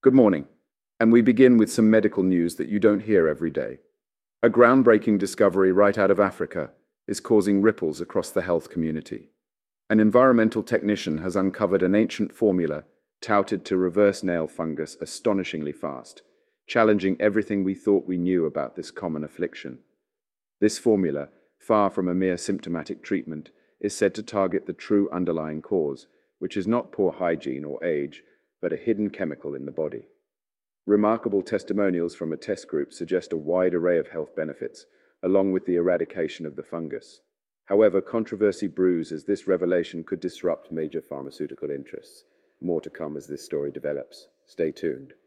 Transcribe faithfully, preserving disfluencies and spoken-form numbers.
Good morning, and we begin with some medical news that you don't hear every day. A groundbreaking discovery right out of Africa is causing ripples across the health community. An environmental technician has uncovered an ancient formula touted to reverse nail fungus astonishingly fast, challenging everything we thought we knew about this common affliction. This formula, far from a mere symptomatic treatment, is said to target the true underlying cause, which is not poor hygiene or age, but a hidden chemical in the body. Remarkable testimonials from a test group suggest a wide array of health benefits, along with the eradication of the fungus. However, controversy brews as this revelation could disrupt major pharmaceutical interests. More to come as this story develops. Stay tuned.